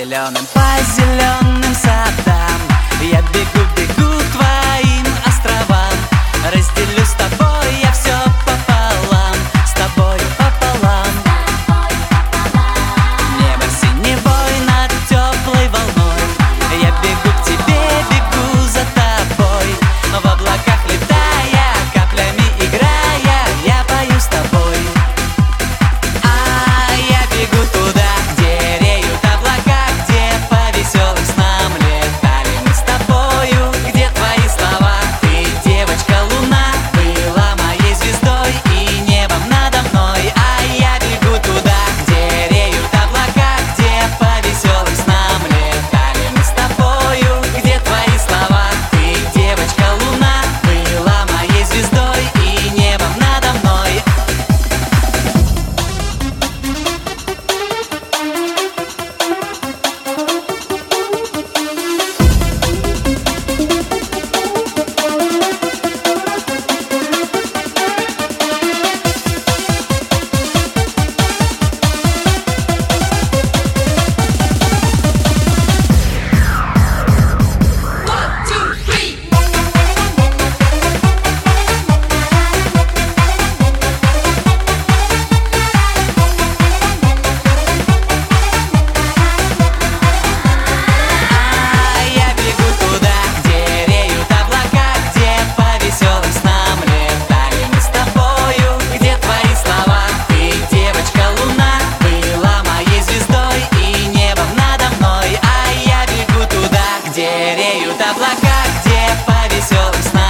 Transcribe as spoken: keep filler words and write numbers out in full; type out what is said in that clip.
зеленым, по зеленым садам. Я бегу, бегу к твоим островам. Разделю с тобой я все пополам, с тобой пополам. Небо синевой над теплой волной. Я бегу к тебе, бегу за тобой. В облаках летая, каплями играя, я пою с тобой. А я бегу туда, где реют облака, где по веселым снам летали мы с тобою, где твои слова. Ты, девочка луна, была моей звездой и небом надо мной. А я бегу туда, где реют облака, где по веселым снам летали мы с тобою, где твои слова. Ты, девочка луна, была моей звездой и небом надо мной. Я бегу туда, где реют облака, где по веселым снам летали мы с тобою, где твои слова. Ты, девочка луна, была моей звездой и небом надо мной. А я бегу туда, где реют облака, где по веселым снам